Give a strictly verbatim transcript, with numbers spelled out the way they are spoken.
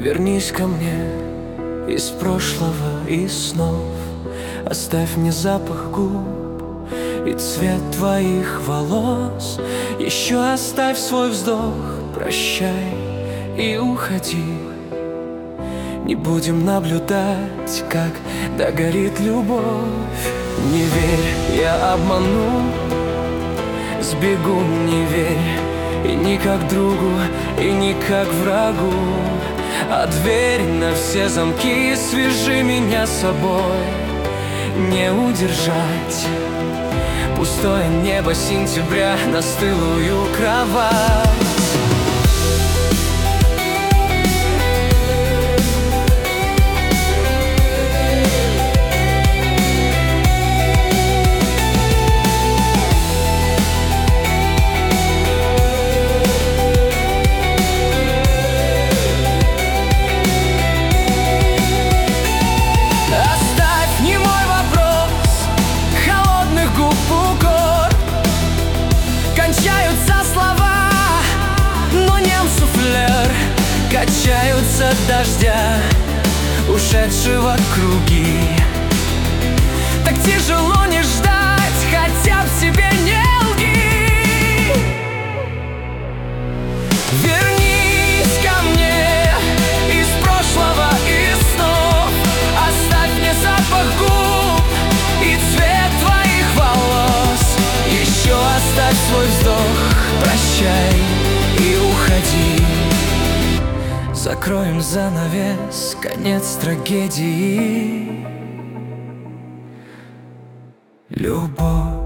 Вернись ко мне из прошлого и снов. Оставь мне запах губ и цвет твоих волос. Еще оставь свой вздох, прощай и уходи. Не будем наблюдать, как догорит любовь. Не верь, я обману, сбегу, не верь. И ни как другу, и ни как врагу. А дверь на все замки, свяжи меня с собой. Не удержать пустое небо сентября на стылую кровать. Качаются дождя, ушедшего круги. Так тяжело не ждать, хотя б себе не лги. Вернись ко мне из прошлого и снов. Оставь мне запах губ и цвет твоих волос. Еще оставь свой вздох, прощай и уходи. Закроем занавес, конец трагедии. Любовь.